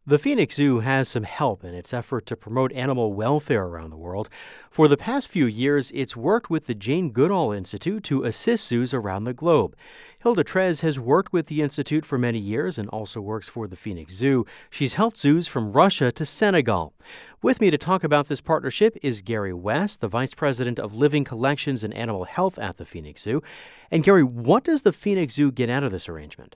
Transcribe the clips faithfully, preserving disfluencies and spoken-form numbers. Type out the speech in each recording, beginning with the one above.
The Phoenix Zoo has some help in its effort to promote animal welfare around the world. For the past few years, it's worked with the Jane Goodall Institute to assist zoos around the globe. Hilda Trez has worked with the Institute for many years and also works for the Phoenix Zoo. She's helped zoos from Russia to Senegal. With me to talk about this partnership is Gary West, the Vice President of Living Collections and Animal Health at the Phoenix Zoo. And Gary, what does the Phoenix Zoo get out of this arrangement?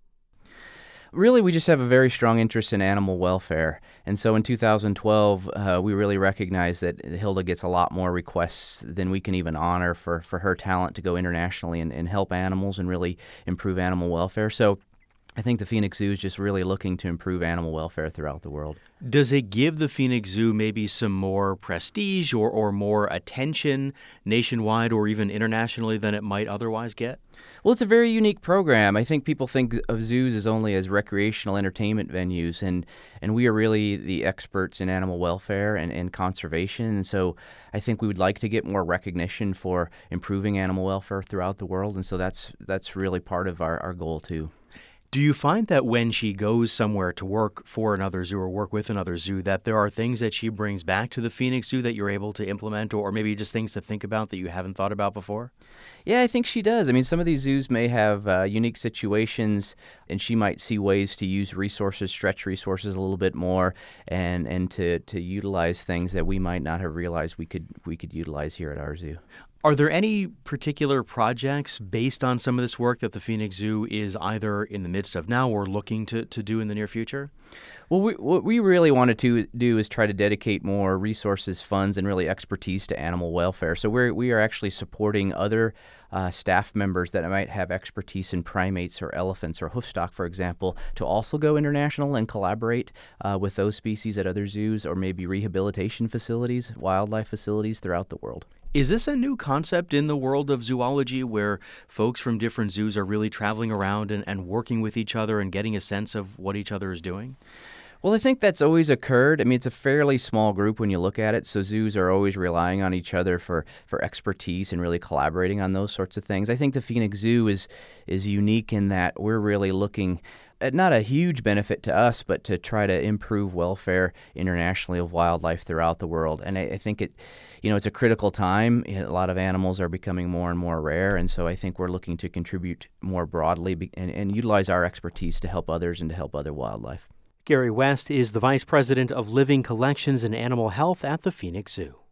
Really, we just have a very strong interest in animal welfare. And so in two thousand twelve, uh, we really recognized that Hilda gets a lot more requests than we can even honor for, for her talent to go internationally and, and help animals and really improve animal welfare. So I think the Phoenix Zoo is just really looking to improve animal welfare throughout the world. Does it give the Phoenix Zoo maybe some more prestige or, or more attention nationwide or even internationally than it might otherwise get? Well, it's a very unique program. I think people think of zoos as only as recreational entertainment venues, and, and we are really the experts in animal welfare and, and conservation. And so I think we would like to get more recognition for improving animal welfare throughout the world, and so that's that's really part of our, our goal, too. Do you find that when she goes somewhere to work for another zoo or work with another zoo, that there are things that she brings back to the Phoenix Zoo that you're able to implement, or maybe just things to think about that you haven't thought about before? Yeah, I think she does. I mean, some of these zoos may have uh, unique situations, and she might see ways to use resources, stretch resources a little bit more, and, and to, to utilize things that we might not have realized we could we could utilize here at our zoo. Are there any particular projects based on some of this work that the Phoenix Zoo is either in the midst of now or looking to, to do in the near future? Well, we, what we really wanted to do is try to dedicate more resources, funds, and really expertise to animal welfare. So we're, we are actually supporting other uh, staff members that might have expertise in primates or elephants or hoofstock, for example, to also go international and collaborate uh, with those species at other zoos or maybe rehabilitation facilities, wildlife facilities throughout the world. Is this a new concept in the world of zoology where folks from different zoos are really traveling around and, and working with each other and getting a sense of what each other is doing? Well, I think that's always occurred. I mean, it's a fairly small group when you look at it, so zoos are always relying on each other for, for expertise and really collaborating on those sorts of things. I think the Phoenix Zoo is is unique in that we're really looking at not a huge benefit to us, but to try to improve welfare internationally of wildlife throughout the world. And I, I think it, you know, it's a critical time. A lot of animals are becoming more and more rare, and so I think we're looking to contribute more broadly and, and utilize our expertise to help others and to help other wildlife. Gary West is the Vice President of Living Collections and Animal Health at the Phoenix Zoo.